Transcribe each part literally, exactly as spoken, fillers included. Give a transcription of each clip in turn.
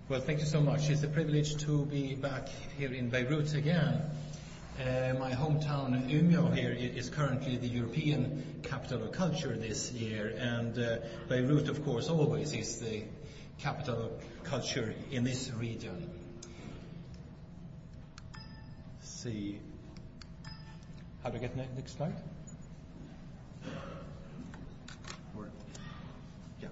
Well, thank you so much. It's a privilege to be back here in Beirut again. Uh, my hometown, Umeå, here is currently the European capital of culture this year, and uh, Beirut, of course, always is the capital of culture in this region. Let's see. How do I get the next slide? Or, yeah.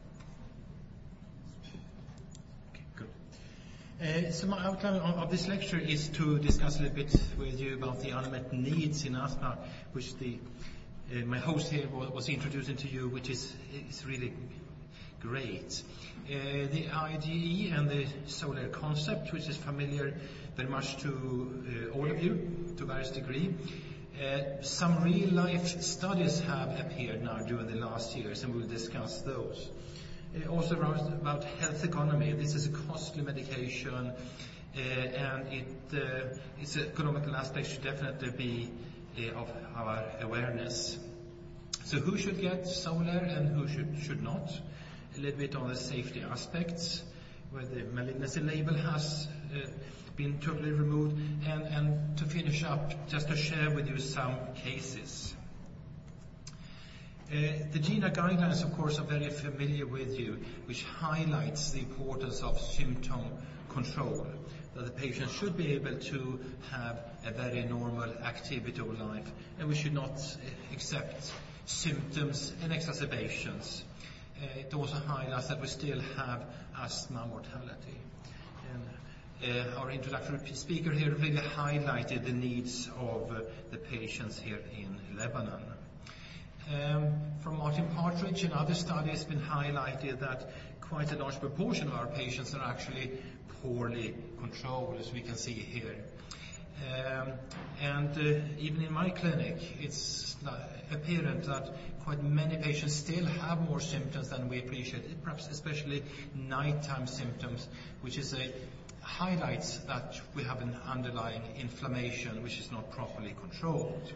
Okay, good. Uh, so my outline of, of this lecture is to discuss a little bit with you about the unmet needs in asthma, which the uh, my host here was, was introducing to you, which is is really great. Uh, the I D E and the Solar concept, which is familiar very much to uh, all of you to various degree. Uh, some real-life studies have appeared now during the last years, and we'll discuss those. Uh, also around about health economy. This is a costly medication, uh, and it, uh, its economical aspect should definitely be uh, of our awareness. So who should get Solar and who should, should not? A little bit on the safety aspects, where the malignancy label has uh, been totally removed, and, and to finish up, just to share with you some cases. Uh, the GINA guidelines, of course, are very familiar with you, which highlights the importance of symptom control, that the patient should be able to have a very normal activity of life, and we should not accept symptoms and exacerbations. Uh, it also highlights that we still have asthma mortality. And, Uh, our introductory speaker here really highlighted the needs of uh, the patients here in Lebanon. Um, from Martin Partridge and other studies, it's been highlighted that quite a large proportion of our patients are actually poorly controlled, as we can see here. Um, and uh, even in my clinic, it's apparent that quite many patients still have more symptoms than we appreciate, perhaps especially nighttime symptoms, which is a highlights that we have an underlying inflammation which is not properly controlled.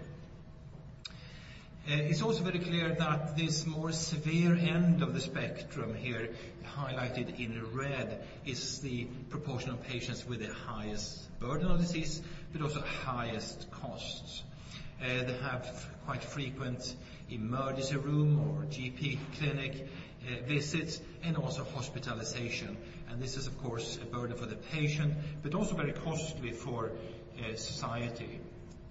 Uh, it's also very clear that this more severe end of the spectrum here, highlighted in red, is the proportion of patients with the highest burden of disease, but also highest costs. Uh, they have quite frequent emergency room or G P clinic uh, visits, and also hospitalization. And this is, of course, a burden for the patient, but also very costly for uh, society.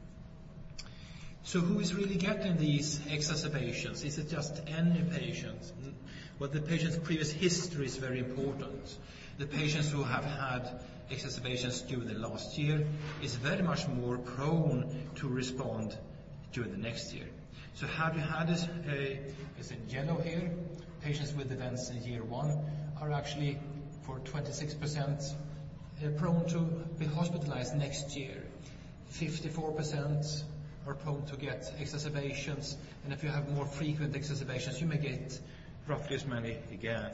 So who is really getting these exacerbations? Is it just any patient? Well, the patient's previous history is very important. The patients who have had exacerbations during the last year is very much more prone to respond during the next year. So have you had this, uh, it's in yellow here, patients with events in year one are actually for twenty-six percent prone to be hospitalized next year. fifty-four percent are prone to get exacerbations, and if you have more frequent exacerbations, you may get roughly as many again.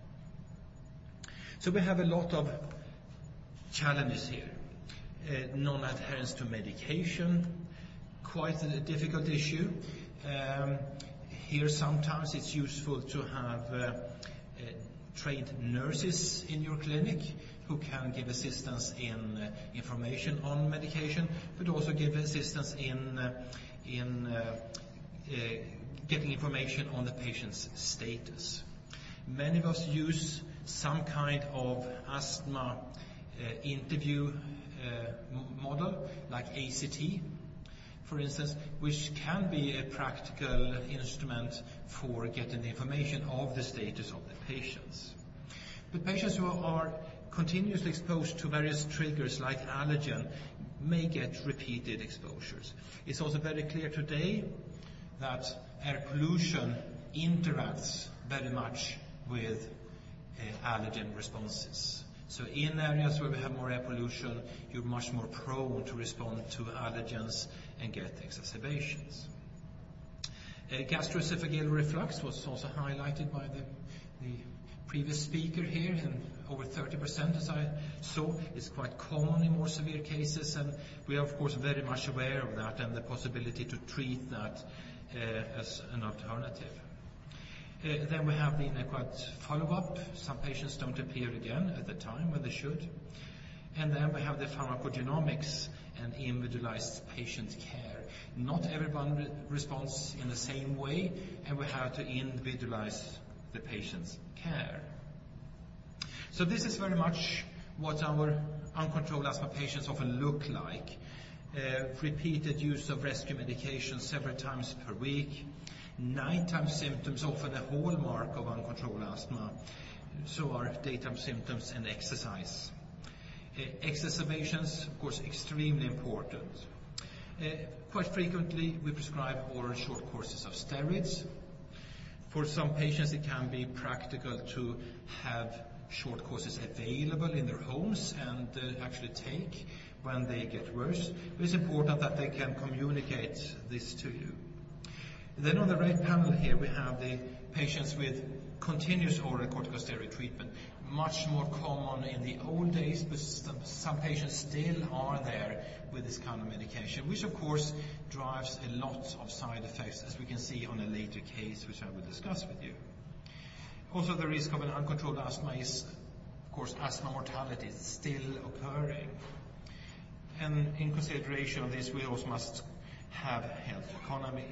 So we have a lot of challenges here. Uh, non-adherence to medication, quite a difficult issue. Um, here sometimes it's useful to have uh, uh, trained nurses in your clinic who can give assistance in uh, information on medication, but also give assistance in uh, in uh, uh, getting information on the patient's status. Many of us use some kind of asthma uh, interview uh, model, like A C T, for instance, which can be a practical instrument for getting the information of the status of the patients. But patients who are continuously exposed to various triggers like allergen may get repeated exposures. It's also very clear today that air pollution interacts very much with uh, allergen responses. So in areas where we have more air pollution, you're much more prone to respond to allergens and get exacerbations. Uh, gastroesophageal reflux was also highlighted by the, the previous speaker here, and over thirty percent, as I saw, is quite common in more severe cases, and we are of course very much aware of that and the possibility to treat that uh, as an alternative. Uh, then we have the inadequate follow-up. Some patients don't appear again at the time when they should. And then we have the pharmacogenomics and individualized patient care. Not everyone re- responds in the same way, and we have to individualize the patient's care. So this is very much what our uncontrolled asthma patients often look like. Uh, repeated use of rescue medication several times per week. Nighttime symptoms, often a hallmark of uncontrolled asthma. So are daytime symptoms and exercise. Uh, exacerbations, of course, extremely important. Uh, quite frequently, we prescribe oral short courses of steroids. For some patients, it can be practical to have short courses available in their homes and uh, actually take when they get worse. But it's important that they can communicate this to you. Then on the right panel here, we have the patients with continuous oral corticosteroid treatment. Much more common in the old days, but some, some patients still are there with this kind of medication, which of course drives a lot of side effects, as we can see on a later case, which I will discuss with you. Also, the risk of an uncontrolled asthma is, of course, asthma mortality is still occurring. And in consideration of this, we also must have health economy.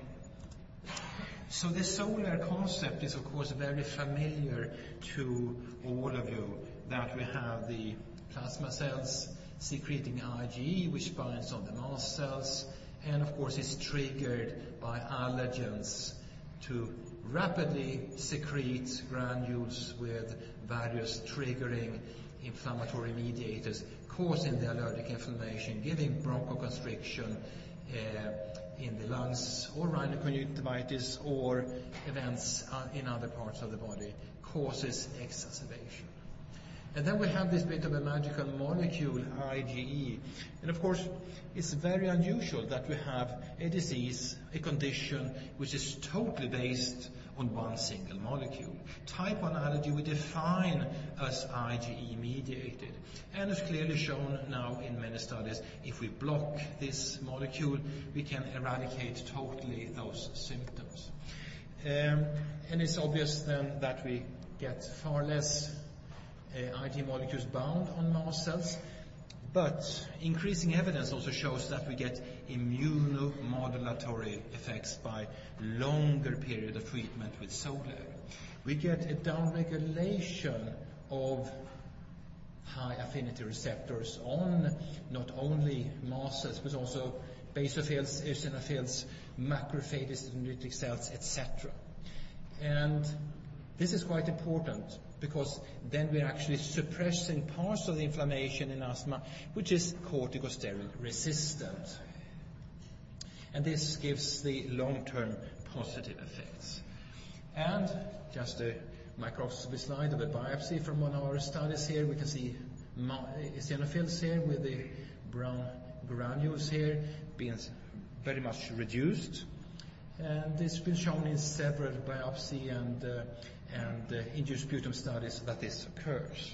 So the SOLAR concept is, of course, very familiar to all of you, that we have the plasma cells secreting IgE, which binds on the mast cells, and of course is triggered by allergens to rapidly secrete granules with various triggering inflammatory mediators, causing the allergic inflammation, giving bronchoconstriction uh, in the lungs, or rhinoconjunctivitis, or events uh, in other parts of the body, causes exacerbation. And then we have this bit of a magical molecule, IgE. And of course, it's very unusual that we have a disease, a condition, which is totally based on one single molecule. Type one allergy we define as IgE mediated. And it's clearly shown now in many studies, if we block this molecule, we can eradicate totally those symptoms. Um, and it's obvious then that we get far less Uh, IgE molecules bound on mast cells, but increasing evidence also shows that we get immunomodulatory effects by longer period of treatment with SOLAR. We get a downregulation of high affinity receptors on not only mast cells, but also basophils, eosinophils, macrophages, dendritic cells, et cetera. And this is quite important, because then we're actually suppressing parts of the inflammation in asthma, which is corticosteroid resistant. And this gives the long-term positive effects. And just a microscopy slide of a biopsy from one of our studies here. We can see eosinophils here with the brown granules here being very much reduced. And it's been shown in several biopsy and uh, and uh, induced sputum studies that this occurs.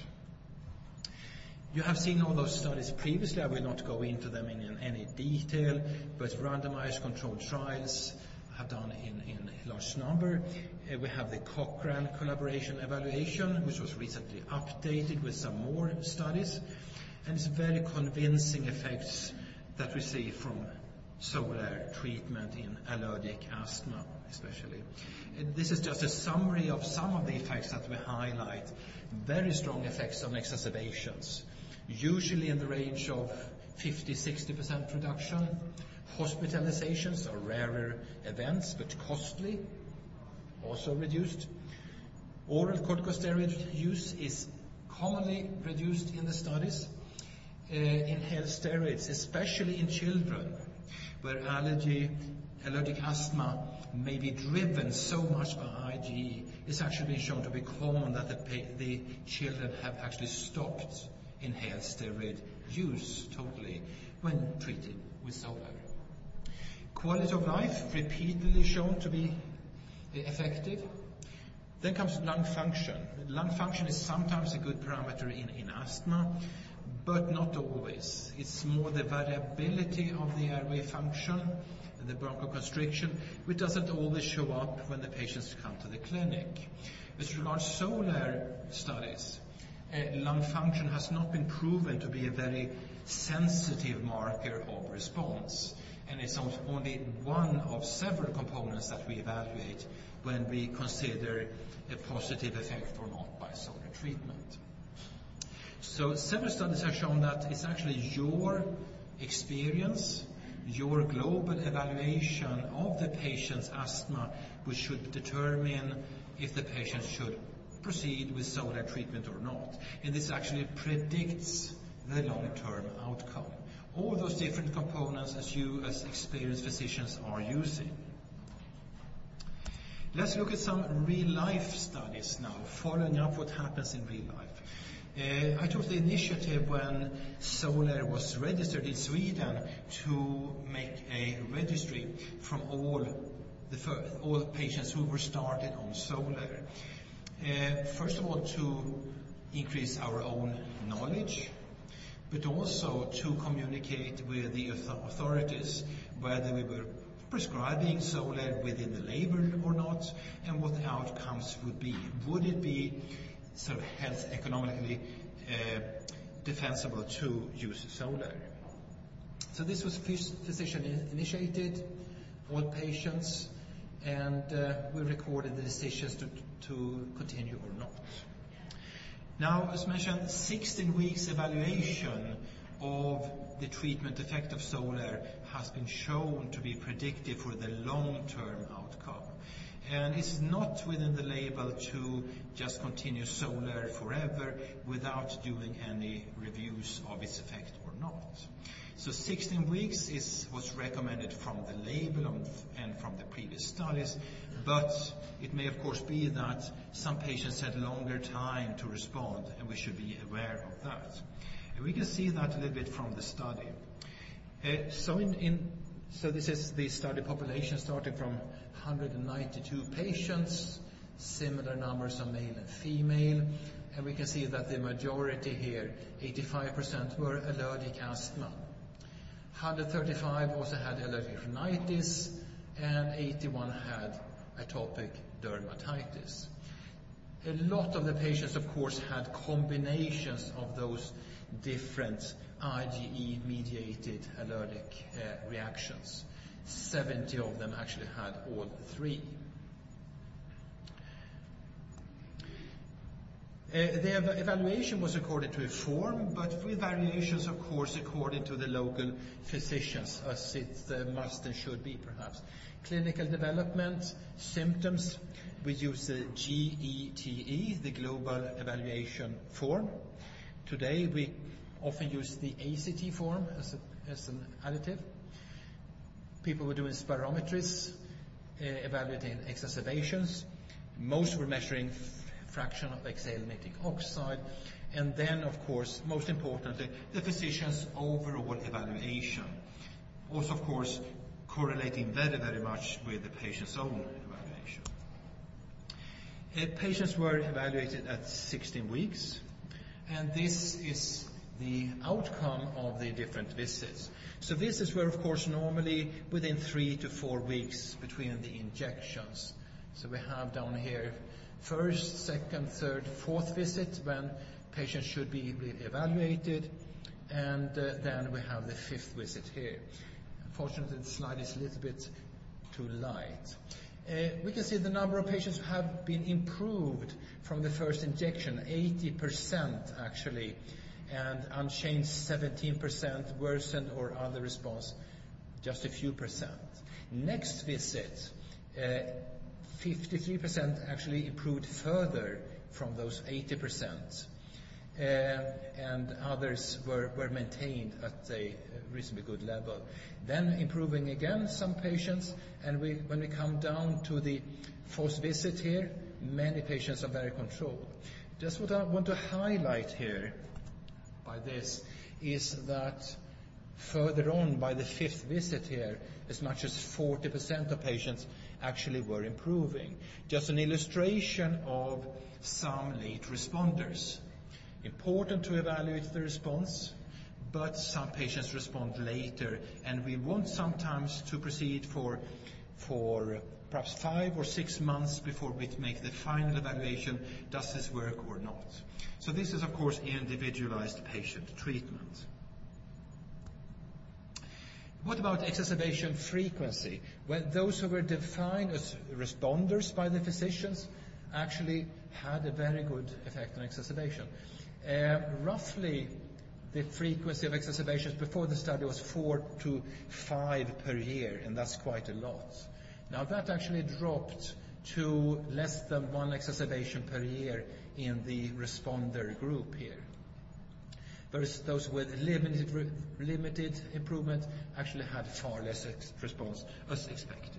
You have seen all those studies previously. I will not go into them in, in any detail, but randomized controlled trials have done in, in a large number. Uh, we have the Cochrane collaboration evaluation, which was recently updated with some more studies, and it's very convincing effects that we see from SOLAR treatment in allergic asthma, especially. And this is just a summary of some of the effects that we highlight. Very strong effects on exacerbations, usually in the range of fifty to sixty percent reduction. Hospitalizations are rarer events, but costly, also reduced. Oral corticosteroid use is commonly reduced in the studies. Uh, inhaled steroids, especially in children, where allergy, allergic asthma may be driven so much by IgE, it's actually been shown to be common that the, pa- the children have actually stopped inhaled steroid use totally when treated with SOLAR. Quality of life, repeatedly shown to be effective. Then comes lung function. Lung function is sometimes a good parameter in, in asthma, but not always. It's more the variability of the airway function the bronchoconstriction, which doesn't always show up when the patients come to the clinic. With regards to SOLAR studies, uh, lung function has not been proven to be a very sensitive marker of response, and it's only one of several components that we evaluate when we consider a positive effect or not by SOLAR treatment. So several studies have shown that it's actually your experience, your global evaluation of the patient's asthma which should determine if the patient should proceed with SOLAR treatment or not. And this actually predicts the long-term outcome. All those different components as you as experienced physicians are using. Let's look at some real-life studies now, following up what happens in real life. Uh, I took the initiative when SOLAR was registered in Sweden to make a registry from all the first, all patients who were started on SOLAR. Uh, first of all, to increase our own knowledge, but also to communicate with the authorities whether we were prescribing SOLAR within the label or not, and what the outcomes would be. Would it be sort of health economically uh, defensible to use SOLAR? So this was physician initiated, all patients, and uh, we recorded the decisions to, to continue or not. Now, as mentioned, sixteen weeks evaluation of the treatment effect of SOLAR has been shown to be predictive for the long-term outcome. And it's not within the label to just continue SOLAR forever without doing any reviews of its effect or not. So sixteen weeks is what's recommended from the label and from the previous studies, but it may of course be that some patients had longer time to respond, and we should be aware of that. And we can see that a little bit from the study. Uh, so, in, in, so this is the study population starting from one hundred ninety-two patients, similar numbers of male and female, and we can see that the majority here, eighty-five percent, were allergic asthma. one hundred thirty-five also had allergic rhinitis, and eighty-one had atopic dermatitis. A lot of the patients, of course, had combinations of those different IgE-mediated allergic uh, reactions. seventy of them actually had all three. Uh, the ev evaluation was according to a form, but with variations, of course, according to the local physicians, as it uh, must and should be, perhaps. Clinical development, symptoms, we use the G E T E, the Global Evaluation Form. Today, we often use the A C T form as, a, as an additive. People were doing spirometries, uh, evaluating exacerbations. Most were measuring fraction of exhaled nitric oxide, and then, of course, most importantly, the physician's overall evaluation. Also, of course, correlating very, very much with the patient's own evaluation. Uh, patients were evaluated at sixteen weeks, and this is the outcome of the different visits. So visits were, of course, normally within three to four weeks between the injections. So we have down here first, second, third, fourth visit when patients should be evaluated, and uh, then we have the fifth visit here. Unfortunately, the slide is a little bit too light. Uh, we can see the number of patients who have been improved from the first injection, eighty percent actually, and unchanged seventeen percent, worsened or other response, just a few percent. Next visit, uh, fifty-three percent actually improved further from those eighty percent. Uh, and others were, were maintained at a reasonably good level. Then improving again, some patients, and we, when we come down to the fourth visit here, many patients are very controlled. Just what I want to highlight here by this is that further on by the fifth visit here, as much as forty percent of patients actually were improving. Just an illustration of some late responders. Important to evaluate the response, but some patients respond later, and we want sometimes to proceed for, for perhaps five or six months before we make the final evaluation, does this work or not. So this is, of course, individualized patient treatment. What about exacerbation frequency? Well, those who were defined as responders by the physicians actually had a very good effect on exacerbation. Uh, roughly, the frequency of exacerbations before the study was four to five per year, and that's quite a lot. Now that actually dropped to less than one exacerbation per year in the responder group here. Whereas those with limited, limited improvement actually had far less ex- response as expected.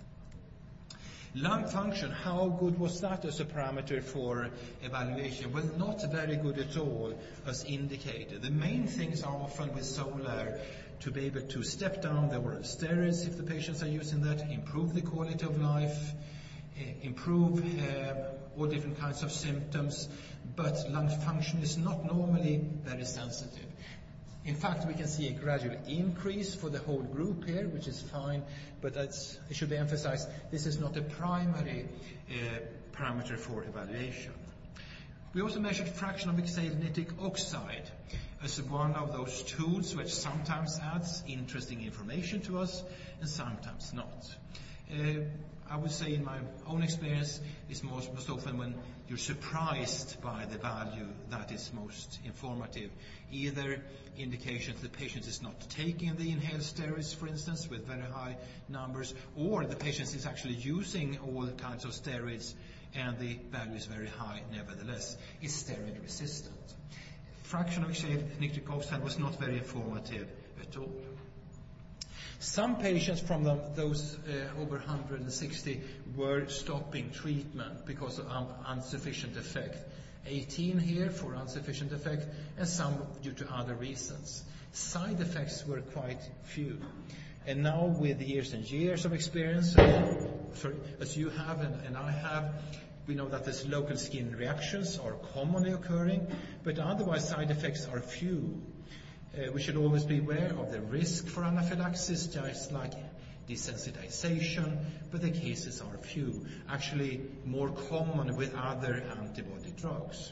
Lung function, how good was that as a parameter for evaluation? Well, not very good at all, as indicated. The main things are often with Xolair to be able to step down the oral steroids if the patients are using that, improve the quality of life, improve uh, all different kinds of symptoms, but lung function is not normally very sensitive. In fact, we can see a gradual increase for the whole group here, which is fine, but that's, it should be emphasized, this is not a primary uh, parameter for evaluation. We also measured fraction of exhaled nitric oxide as one of those tools which sometimes adds interesting information to us and sometimes not. Uh, I would say in my own experience, it's most, most often when you're surprised by the value that is most informative. Either indications the patient is not taking the inhaled steroids, for instance, with very high numbers, or the patient is actually using all kinds of steroids and the value is very high nevertheless. It's steroid resistant. Fraction of exhaled nitric oxide was not very informative at all. Some patients from the, those uh, over one hundred sixty were stopping treatment because of um, insufficient effect. eighteen here for insufficient effect, and some due to other reasons. Side effects were quite few. And now with years and years of experience, uh, sorry, as you have and, and I have, we know that these local skin reactions are commonly occurring, but otherwise side effects are few. Uh, we should always be aware of the risk for anaphylaxis, just like desensitization, but the cases are few, actually more common with other antibody drugs.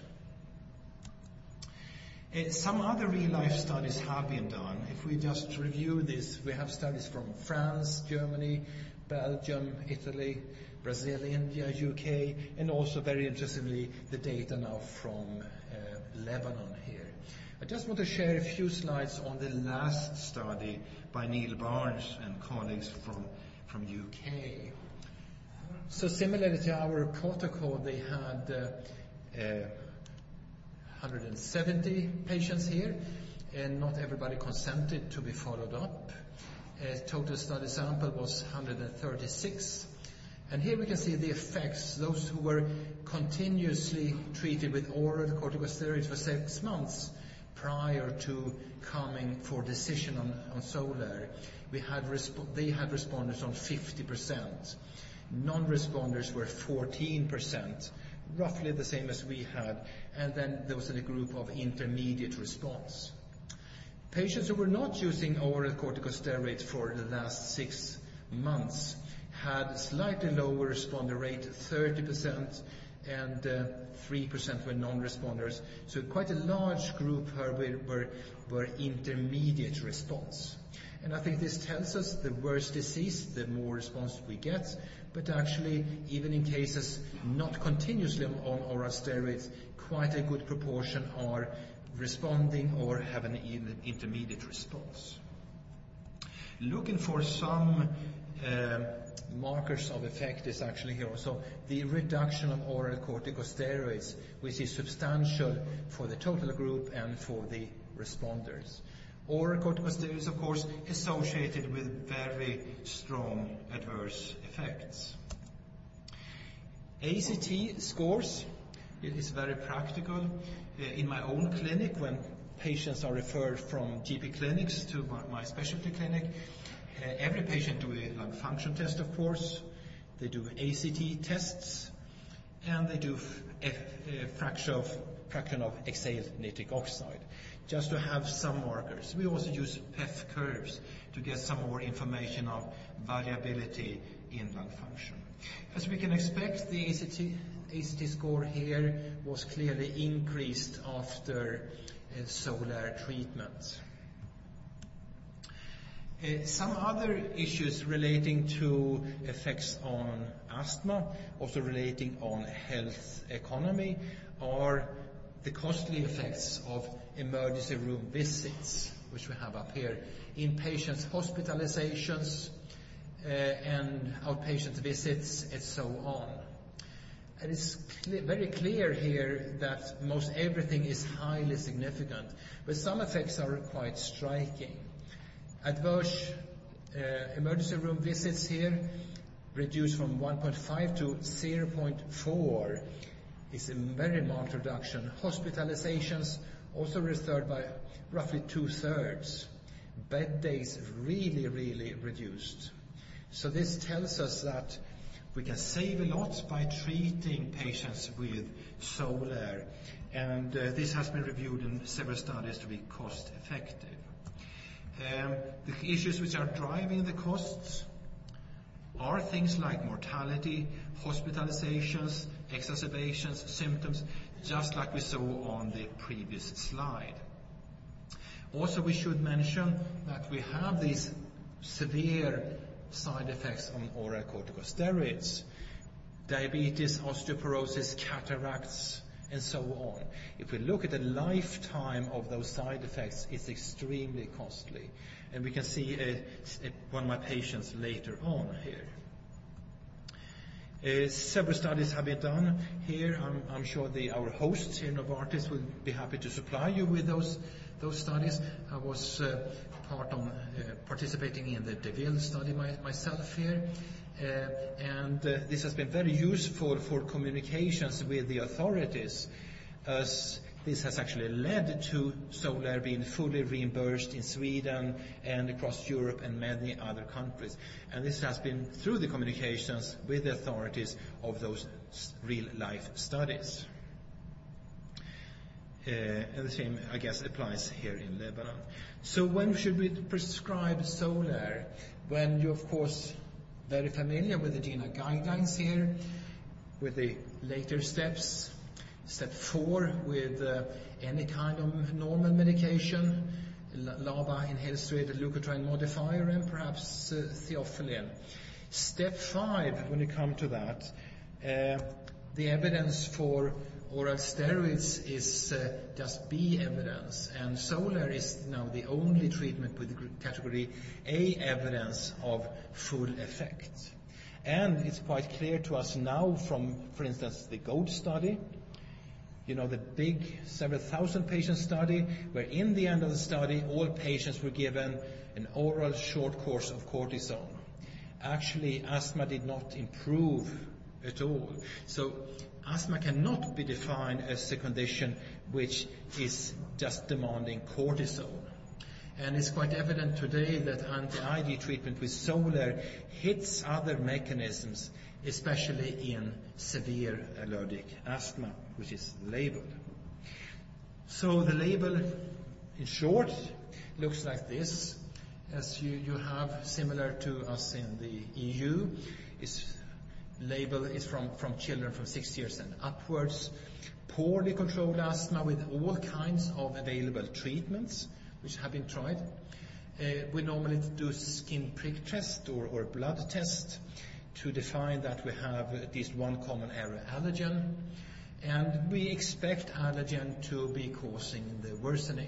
Uh, some other real-life studies have been done. If we just review this, we have studies from France, Germany, Belgium, Italy, Brazil, India, U K, and also very interestingly the data now from uh, Lebanon here. I just want to share a few slides on the last study by Neil Barnes and colleagues from, from U K. So similarly to our protocol, they had uh, uh, one hundred seventy patients here, and not everybody consented to be followed up. Uh, total study sample was one hundred thirty-six. And here we can see the effects, those who were continuously treated with oral corticosteroids for six months prior to coming for decision on, on Xolair. We had resp- they had responders on fifty percent. Non-responders were fourteen percent, roughly the same as we had. And then there was a group of intermediate response. Patients who were not using oral corticosteroids for the last six months had slightly lower responder rate, thirty percent, and uh, three percent were non-responders. So quite a large group were, were, were intermediate response. And I think this tells us the worse disease, the more response we get. But actually, even in cases not continuously on oral steroids, quite a good proportion are responding or have an intermediate response. Looking for some uh, markers of effect is actually here also the reduction of oral corticosteroids, which is substantial for the total group and for the responders. Oral corticosteroids, of course, associated with very strong adverse effects. A C T scores is very practical. Uh, in my own clinic, when patients are referred from G P clinics to my, my specialty clinic, uh, every patient do a lung function test, of course. They do A C T tests, and they do f- f- uh, fraction of fraction of exhaled nitric oxide. just to have some markers. We also use P E F curves to get some more information of variability in lung function. As we can expect, the A C T, A C T score here was clearly increased after uh, Xolair treatment. Uh, some other issues relating to effects on asthma, also relating on health economy, are the costly effects of emergency room visits, which we have up here, inpatient hospitalizations, uh, and outpatient visits, and so on. And it's clear, very clear here that most everything is highly significant, but some effects are quite striking. Adverse uh, emergency room visits here reduced from one point five to zero point four. Is a very marked reduction. Hospitalizations also reduced by roughly two-thirds. Bed days really, really reduced. So this tells us that we can save a lot by treating patients with Xolair, and uh, this has been reviewed in several studies to be cost effective. Um, the issues which are driving the costs are things like mortality, hospitalizations, exacerbations, symptoms, just like we saw on the previous slide. Also, we should mention that we have these severe side effects on oral corticosteroids: diabetes, osteoporosis, cataracts, and so on. If we look at the lifetime of those side effects, it's extremely costly. And we can see a, a, one of my patients later on here. Uh, several studies have been done here. I'm, I'm sure the, our hosts here, Novartis, will be happy to supply you with those those studies. I was uh, part on uh, participating in the DeVille study my, myself here, uh, and uh, this has been very useful for communications with the authorities, as this has actually led to Xolair being fully reimbursed in Sweden and across Europe and many other countries. And this has been through the communications with the authorities of those real-life studies. Uh, and the same, I guess, applies here in Lebanon. So when should we prescribe Xolair? When you're, of course, very familiar with the GINA guidelines here, with the later steps. Step four, with uh, any kind of normal medication, LABA, inhaled steroid leukotriene modifier, and perhaps uh, theophylline. Step five, when you come to that, uh, the evidence for oral steroids is uh, just B evidence, and Xolair is now the only treatment with category A evidence of full effect. And it's quite clear to us now from, for instance, the GOLD study, you know, the big several thousand patient study, where in the end of the study, all patients were given an oral short course of cortisone. Actually, asthma did not improve at all. So asthma cannot be defined as a condition which is just demanding cortisone. And it's quite evident today that anti-I G treatment with Xolair hits other mechanisms, especially in severe allergic asthma, which is labeled. So the label, in short, looks like this. As you, you have, similar to us in the E U, is label is from, from children from six years and upwards. Poorly controlled asthma with all kinds of available treatments, which have been tried. Uh, we normally do skin prick test or, or blood test to define that we have at least one common area allergen, and we expect allergen to be causing the worsening.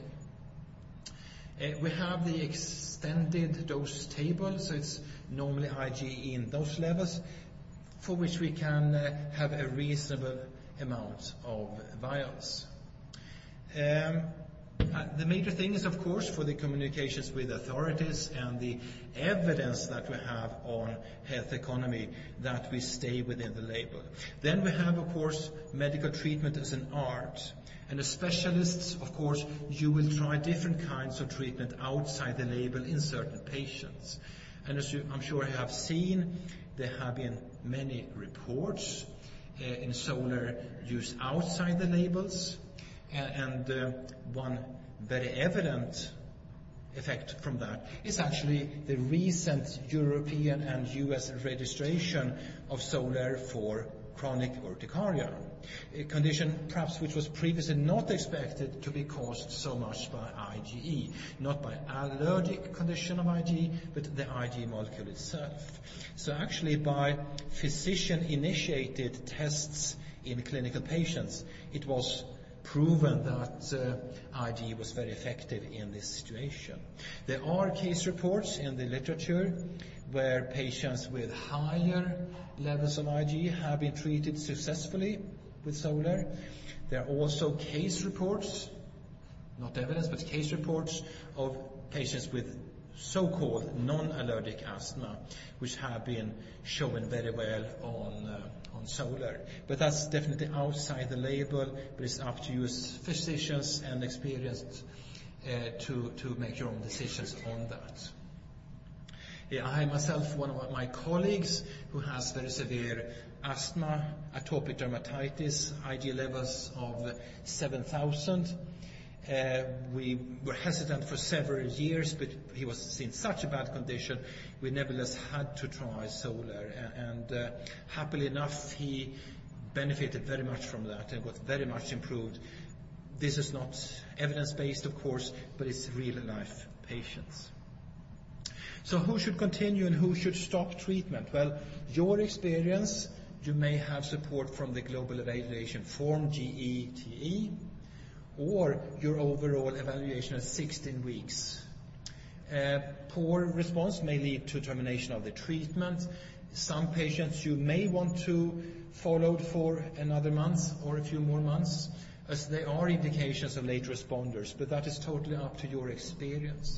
Uh, we have the extended dose table, so it's normally IgE in those levels, for which we can uh, have a reasonable amount of vials. Um, Uh, the major thing is, of course, for the communications with authorities and the evidence that we have on health economy, that we stay within the label. Then we have, of course, medical treatment as an art. And as specialists, of course, you will try different kinds of treatment outside the label in certain patients. And as you, I'm sure you have seen, there have been many reports uh, in Xolair used outside the labels. And uh, one very evident effect from that is actually the recent European and U S registration of Xolair for chronic urticaria, a condition perhaps which was previously not expected to be caused so much by IgE, not by allergic condition of IgE, but the IgE molecule itself. So actually by physician-initiated tests in clinical patients, it was proven that uh, IgE was very effective in this situation. There are case reports in the literature where patients with higher levels of IgE have been treated successfully with Xolair. There are also case reports, not evidence, but case reports of patients with so-called non-allergic asthma, which have been shown very well on uh, on Xolair. But that's definitely outside the label, but it's up to you as physicians and experienced uh, to, to make your own decisions on that. Yeah, I myself, one of my colleagues who has very severe asthma, atopic dermatitis, IgE levels of seven thousand. Uh, we were hesitant for several years, but he was in such a bad condition, we nevertheless had to try Xolair. And uh, happily enough, he benefited very much from that and got very much improved. This is not evidence-based, of course, but it's real-life patients. So who should continue and who should stop treatment? Well, your experience, you may have support from the Global Evaluation Form, G E T E, or your overall evaluation at sixteen weeks. Uh, poor response may lead to termination of the treatment. Some patients you may want to follow for another month or a few more months, as there are indications of late responders, but that is totally up to your experience.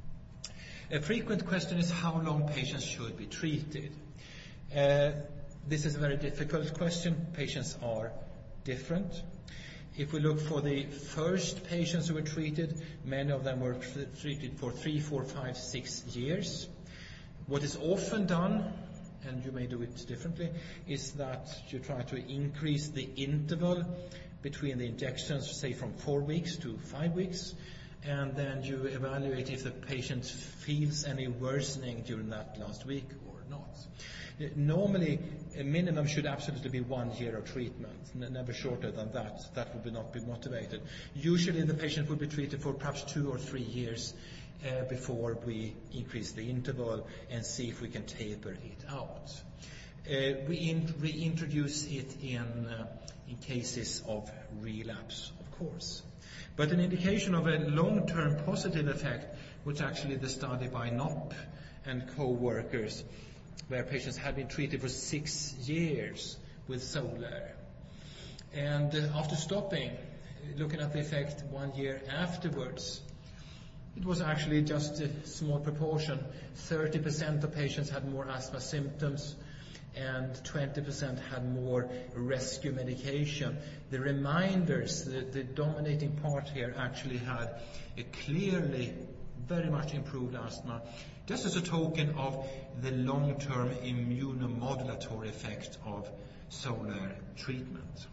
A frequent question is how long patients should be treated. Uh, this is a very difficult question. Patients are different. If we look for the first patients who were treated, many of them were treated for three, four, five, six years. What is often done, and you may do it differently, is that you try to increase the interval between the injections, say from four weeks to five weeks, and then you evaluate if the patient feels any worsening during that last week or not. Normally, a minimum should absolutely be one year of treatment, never shorter than that. That would not be motivated. Usually the patient would be treated for perhaps two or three years uh, before we increase the interval and see if we can taper it out. Uh, we in, reintroduce it in, uh, in cases of relapse, of course. But an indication of a long-term positive effect was actually the study by Knopp and co-workers, where patients had been treated for six years with Xolair. And uh, after stopping, looking at the effect one year afterwards, it was actually just a small proportion. thirty percent of patients had more asthma symptoms and twenty percent had more rescue medication. The reminders, the, the dominating part here, actually had a clearly very much improved asthma, just as a token of the long-term immunomodulatory effect of Xolair treatment.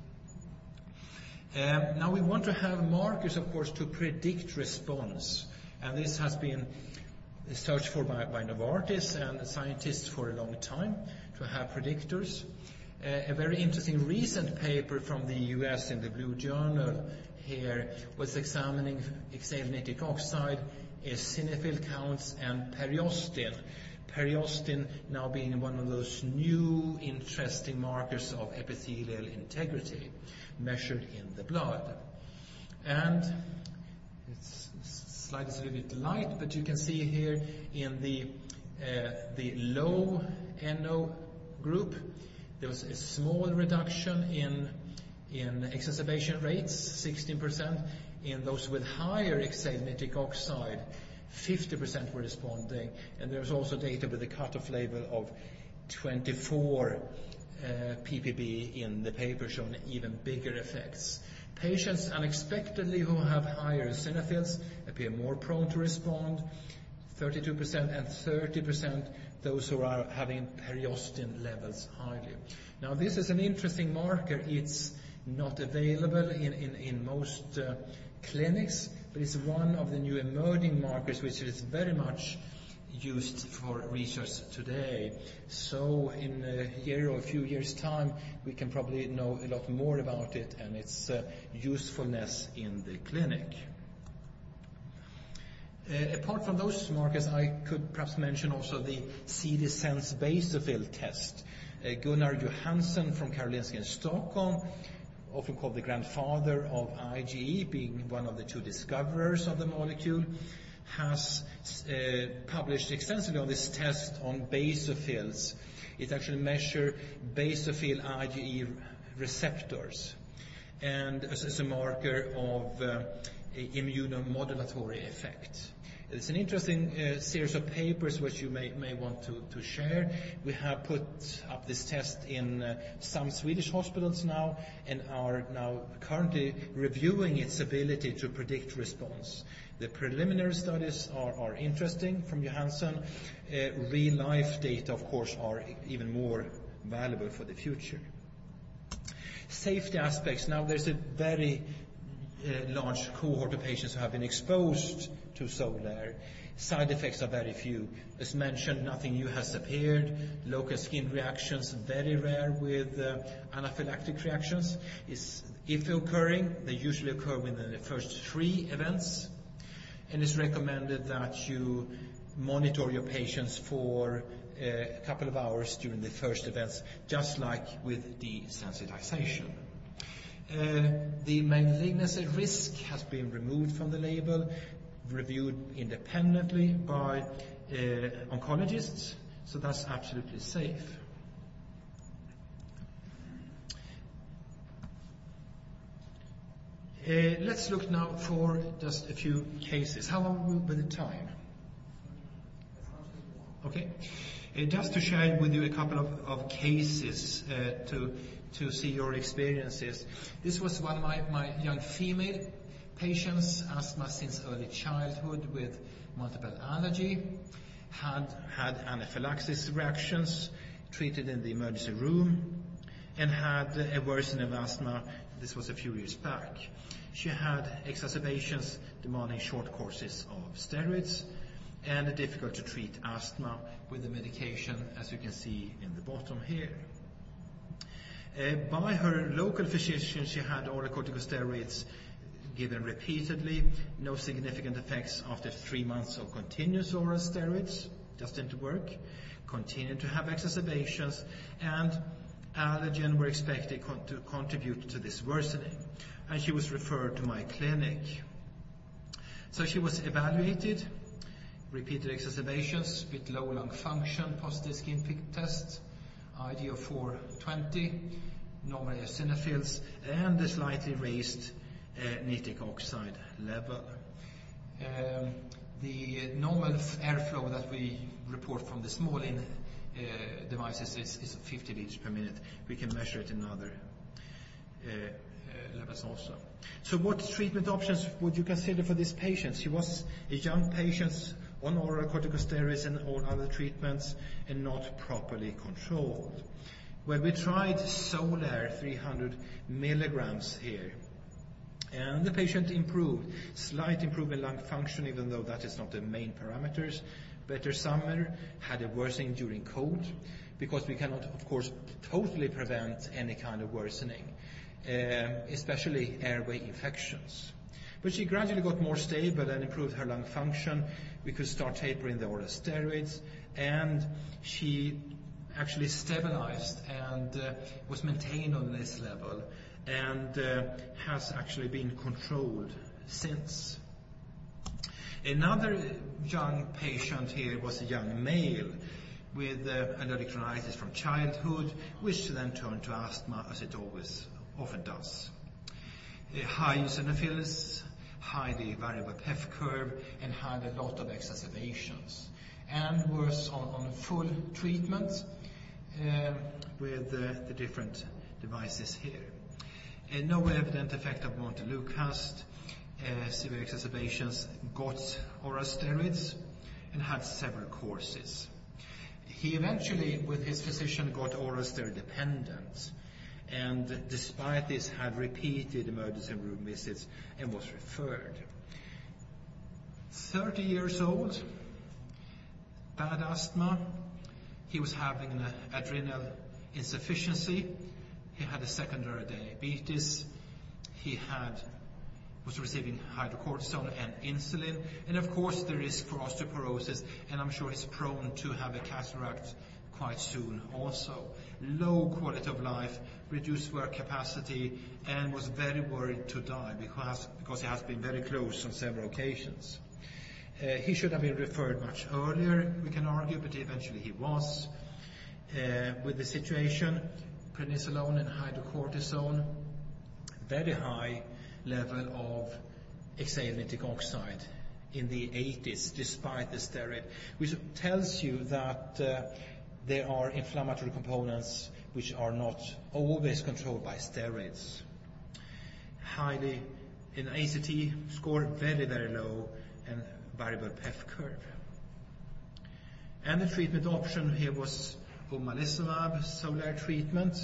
Um, now we want to have markers, of course, to predict response, and this has been searched for by, by Novartis and scientists for a long time, to have predictors. Uh, a very interesting recent paper from the U S in the Blue Journal here was examining exhaled nitric oxide, eosinophil counts, and periostin. Periostin now being one of those new interesting markers of epithelial integrity measured in the blood. And it's, slide is a little bit light, but you can see here in the uh, the low N O group, there was a small reduction in in exacerbation rates, sixteen percent. In those with higher exhaled nitric oxide, fifty percent were responding, and there's also data with a cutoff level of twenty-four uh, ppb in the paper showing even bigger effects. Patients unexpectedly who have higher eosinophils appear more prone to respond, thirty-two percent, and thirty percent those who are having periostin levels highly. Now this is an interesting marker. It's not available in, in, in most uh, clinics. but it's one of the new emerging markers which is very much used for research today. So in a year or a few years' time, we can probably know a lot more about it and its uh, usefulness in the clinic. Uh, apart from those markers, I could perhaps mention also the C D Sense basophil test. Uh, Gunnar Johansson from Karolinska in Stockholm, often called the grandfather of I G E, being one of the two discoverers of the molecule, has uh, published extensively on this test on basophils. It actually measures basophil I G E receptors and as, as a marker of uh, immunomodulatory effect. It's an interesting uh, series of papers which you may, may want to, to share. We have put up this test in uh, some Swedish hospitals now and are now currently reviewing its ability to predict response. The preliminary studies are, are interesting from Johansson. Uh, real life data, of course, are even more valuable for the future. Safety aspects. Now there's a very uh, large cohort of patients who have been exposed to Xolair. Side effects are very few. As mentioned, nothing new has appeared. Local skin reactions, very rare with uh, anaphylactic reactions. Is, if occurring, they usually occur within the first three events. And it's recommended that you monitor your patients for uh, a couple of hours during the first events, just like with desensitization. Uh, the malignancy risk has been removed from the label, reviewed independently by uh, oncologists, so that's absolutely safe. Uh, let's look now for just a few cases. How long will the time? Okay. Uh, just to share with you a couple of, of cases uh, to to see your experiences. This was one of my, my young female patients, asthma since early childhood with multiple allergy, had had anaphylaxis reactions, treated in the emergency room, and had a worsening of asthma. This was a few years back. She had exacerbations demanding short courses of steroids and a difficult to treat asthma with the medication, as you can see in the bottom here. Uh, by her local physician, she had oral corticosteroids given repeatedly, no significant effects after three months of continuous oral steroids, just didn't work, continued to have exacerbations, and allergen were expected con- to contribute to this worsening. And she was referred to my clinic. So she was evaluated, repeated exacerbations with low lung function, positive skin prick test, I D of four twenty, normal eosinophils, and a slightly raised uh, nitric oxide level. Um, the normal f- airflow that we report from the small in uh, devices is, is fifty liters per minute. We can measure it in other uh, uh, levels also. So what treatment options would you consider for this patient? She was a young patient on oral corticosteroids and all other treatments and not properly controlled. Well, we tried Xolair three hundred milligrams here, and the patient improved. Slight improvement in lung function, even though that is not the main parameters. Better summer, had a worsening during cold, because we cannot, of course, totally prevent any kind of worsening, um, especially airway infections. But she gradually got more stable and improved her lung function. We could start tapering the oral steroids, and she actually stabilized and uh, was maintained on this level, and uh, has actually been controlled since. Another young patient here was a young male with uh, allergic rhinitis from childhood, which then turned to asthma, as it always often does. Uh, high eosinophils, highly variable P E F curve, and had a lot of exacerbations, and was on, on full treatment uh, with uh, the different devices here. Uh, no evident effect of montelukast, uh, severe exacerbations, got oral steroids, and had several courses. He eventually, with his physician, got oral steroid dependent, and despite this had repeated emergency room visits and was referred. thirty years old, bad asthma. He was having an adrenal insufficiency. He had a secondary diabetes. He had was receiving hydrocortisone and insulin, and of course the risk for osteoporosis, and I'm sure he's prone to have a cataract quite soon also. Low quality of life, reduced work capacity, and was very worried to die because, because he has been very close on several occasions. Uh, he should have been referred much earlier, we can argue, but eventually he was. Uh, with the situation, prednisolone and hydrocortisone, very high level of exhaled nitric oxide in the eighties, despite the steroid, which tells you that uh, there are inflammatory components which are not always controlled by steroids. Highly, in A C T score very, very low, and variable P E F curve. And the treatment option here was omalizumab, Xolair treatment.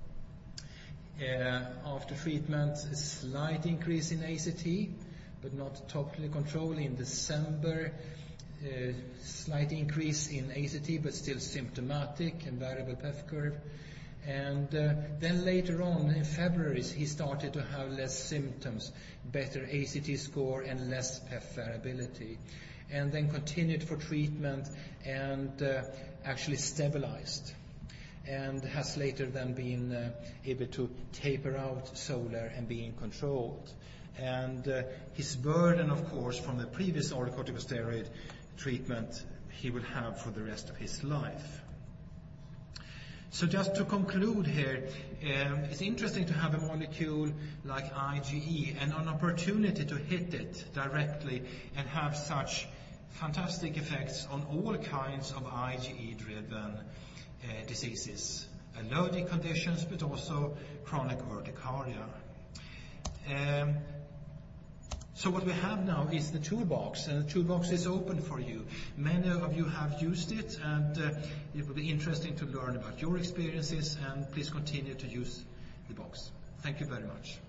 Uh, after treatment, a slight increase in A C T, but not totally controlled. In December, uh, slight increase in A C T, but still symptomatic and variable P E F curve. And uh, then later on, in February, he started to have less symptoms, better A C T score and less P E F variability. And then continued for treatment and uh, actually stabilized. And has later then been uh, able to taper out Xolair and being controlled. And uh, his burden, of course, from the previous oral corticosteroid treatment, he will have for the rest of his life. So just to conclude here, um, it's interesting to have a molecule like IgE and an opportunity to hit it directly and have such fantastic effects on all kinds of IgE-driven Uh, diseases, allergic conditions, but also chronic urticaria. Um, so what we have now is the toolbox, and the toolbox is open for you. Many of you have used it, and uh, it will be interesting to learn about your experiences, and please continue to use the box. Thank you very much.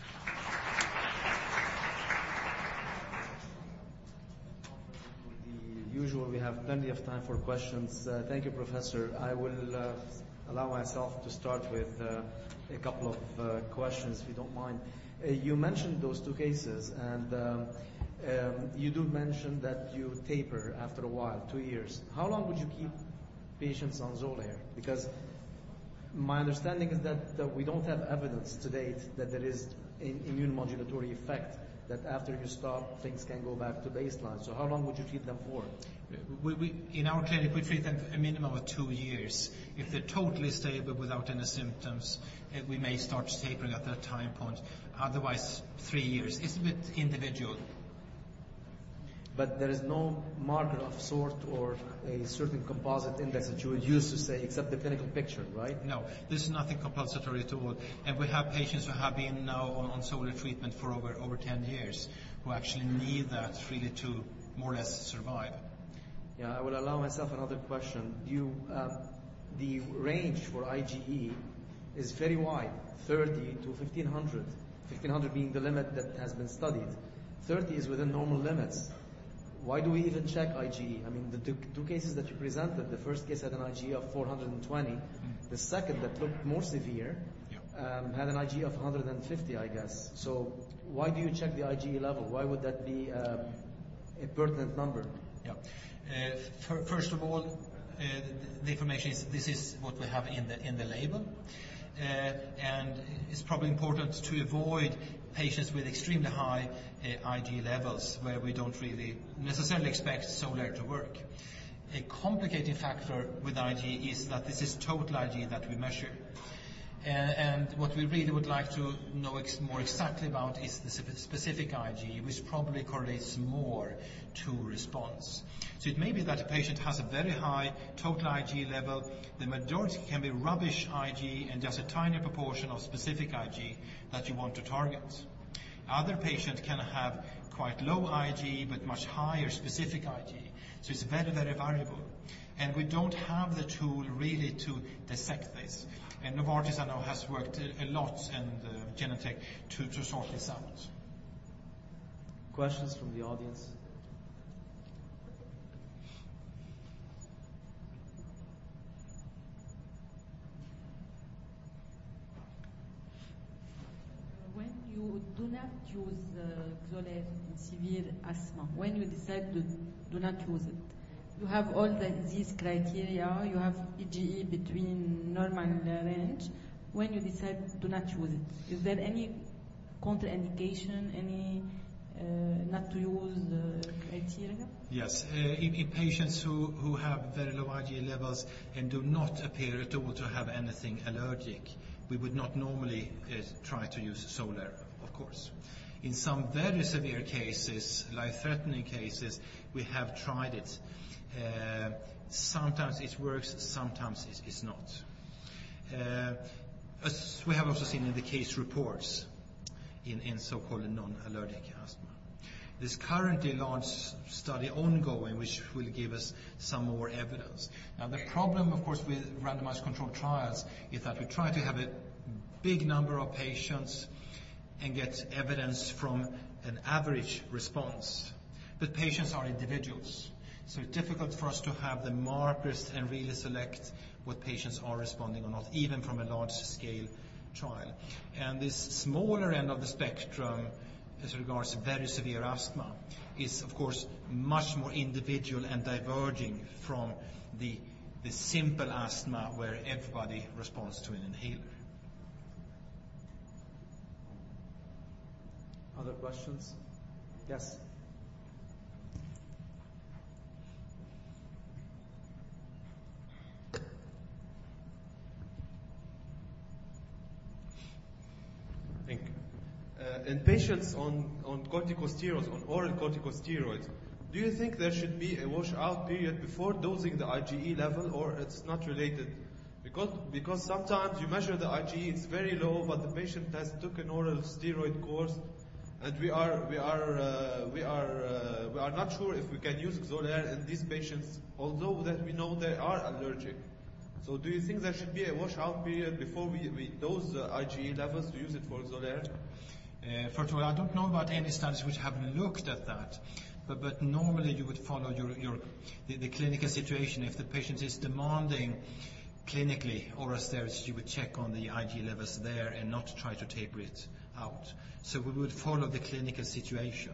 Usual, we have plenty of time for questions. Uh, thank you, Professor. I will uh, allow myself to start with uh, a couple of uh, questions, if you don't mind. Uh, you mentioned those two cases, and um, um, you do mention that you taper after a while, two years. How long would you keep patients on Xolair? Because my understanding is that, that we don't have evidence to date that there is an immune modulatory effect, that after you stop, things can go back to baseline. So how long would you treat them for? We, we, in our clinic, we treat them a minimum of two years. If they're totally stable without any symptoms, uh, we may start tapering at that time point. Otherwise, three years. It's a bit individual. But there is no marker of sort or a certain composite index that you would use to say, except the clinical picture, right? No, this is nothing compulsory at all. And we have patients who have been now on, on Xolair treatment for over, over ten years, who actually need that really to more or less survive. Yeah, I will allow myself another question. You, um, the range for IgE is very wide, thirty to fifteen hundred, fifteen hundred being the limit that has been studied. thirty is within normal limits. Why do we even check IgE? I mean, the two, two cases that you presented, the first case had an IgE of four hundred twenty. Mm. The second, that looked more severe, yeah. um, had an IgE of one hundred fifty, I guess. So why do you check the IgE level? Why would that be uh, a pertinent number? Yeah. Uh, for, first of all, uh, the, the information is this is what we have in the in the label, uh, and it's probably important to avoid patients with extremely high uh, IgE levels where we don't really necessarily expect Xolair to work. A complicating factor with IgE is that this is total IgE that we measure. Uh, and what we really would like to know ex- more exactly about is the spe- specific IgE, which probably correlates more to response. So it may be that a patient has a very high total IgE level. The majority can be rubbish IgE and just a tiny proportion of specific IgE that you want to target. Other patients can have quite low IgE but much higher specific IgE. So it's very, very variable. And we don't have the tool really to dissect this. And Novartis, I know, has worked a lot, and uh, Genentech, to, to sort this out. Questions from the audience? do not use uh, Xolair in severe asthma, when you decide to do not use it, you have all the, these criteria, you have E G E between normal range. When you decide do not use it, is there any contraindication, any uh, not to use uh, criteria? Yes, uh, in, in patients who, who have very low I G E levels and do not appear at all to have anything allergic, we would not normally uh, try to use Xolair, of course. In some very severe cases, life-threatening cases, we have tried it. Uh, sometimes it works, sometimes it, it's not. Uh, as we have also seen in the case reports in, in so-called non-allergic asthma. There's currently a large study ongoing which will give us some more evidence. Now the problem, of course, with randomized controlled trials is that we try to have a big number of patients and get evidence from an average response. But patients are individuals. So it's difficult for us to have the markers and really select what patients are responding or not, even from a large scale trial. And this smaller end of the spectrum as regards very severe asthma is of course much more individual and diverging from the, the simple asthma where everybody responds to an inhaler. Other questions? Yes. Thank you. Uh, in patients on, on corticosteroids, on oral corticosteroids, do you think there should be a washout period before dosing the I G E level, or it's not related? Because, because sometimes you measure the I G E, it's very low, but the patient has took an oral steroid course, and we are we are uh, we are uh, we are not sure if we can use Xolair in these patients, although that we know they are allergic. So do you think there should be a washout period before we, we dose the I G E levels to use it for Xolair? Uh, first of all, I don't know about any studies which have looked at that, but, but normally you would follow your, your the, the clinical situation. If the patient is demanding clinically oral steroids, you would check on the I G E levels there and not try to taper it out. So we would follow the clinical situation.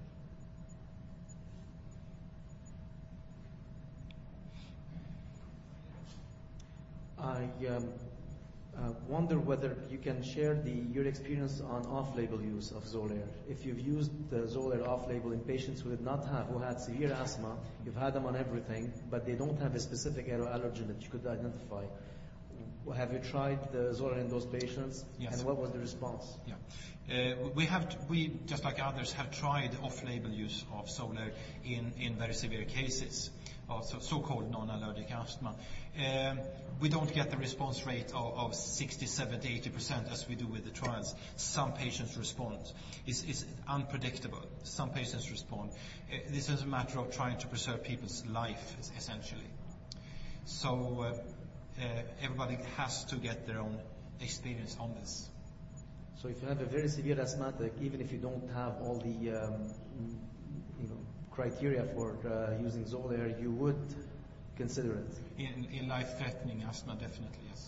I um, uh, wonder whether you can share the, your experience on off-label use of Xolair. If you've used the Xolair off-label in patients who did not have, who had severe asthma, you've had them on everything, but they don't have a specific aeroallergen that you could identify. Have you tried the Xolair in those patients? Yes. And what was the response? Yeah. Uh, we have, we, just like others, have tried off-label use of Xolair in, in very severe cases of so, so-called non-allergic asthma. Um, we don't get the response rate of, of sixty, seventy, eighty percent as we do with the trials. Some patients respond. It's, it's unpredictable. Some patients respond. Uh, this is a matter of trying to preserve people's life, essentially. So uh, uh, everybody has to get their own experience on this. So if you have a very severe asthmatic, even if you don't have all the um, you know, criteria for uh, using Xolair, you would consider it? In, in life-threatening asthma, definitely, yes.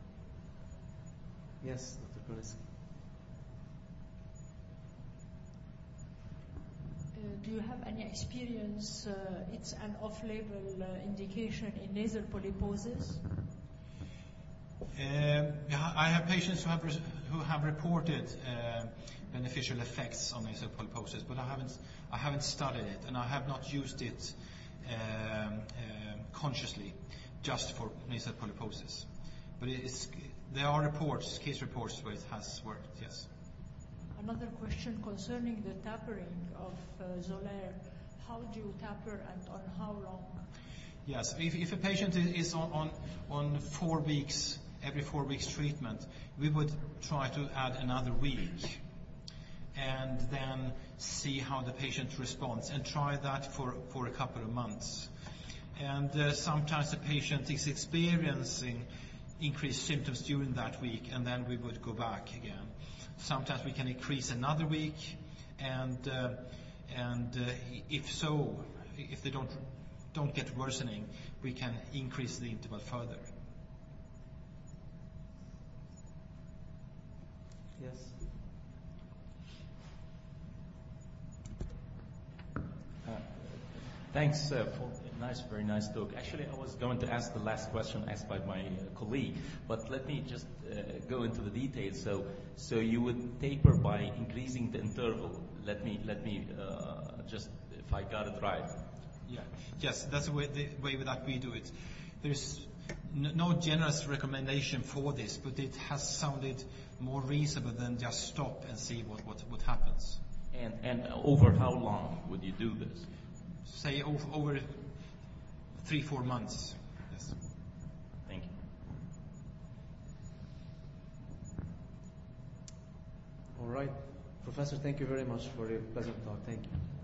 Yes, Doctor Kurlis. Uh, do you have any experience, uh, it's an off-label uh, indication in nasal polyposis? Um, I have patients who have re- who have reported uh, beneficial effects on nasal polyposis, but I haven't I haven't studied it, and I have not used it um, um, consciously just for nasal polyposis. But it's, there are reports, case reports, where it has worked. Yes. Another question concerning the tapering of uh, Xolair. How do you taper and on how long? Yes, if, if a patient is on, on, on four weeks, every four weeks treatment, we would try to add another week and then see how the patient responds and try that for, for a couple of months. And uh, sometimes the patient is experiencing increased symptoms during that week, and then we would go back again. Sometimes we can increase another week, and uh, and uh, if so, if they don't don't get worsening, we can increase the interval further. Yes. Thanks uh, for a nice, very nice talk. Actually, I was going to ask the last question asked by my uh, colleague, but let me just uh, go into the details. So, so you would taper by increasing the interval. Let me, let me uh, just, if I got it right. Yeah. Yes, that's the way, the way that we do it. There's n- no generous recommendation for this, but it has sounded more reasonable than just stop and see what, what, what happens. And, and over how long would you do this? Say over, over three, four months. Yes. Thank you. All right. Professor, thank you very much for your pleasant talk. Thank you.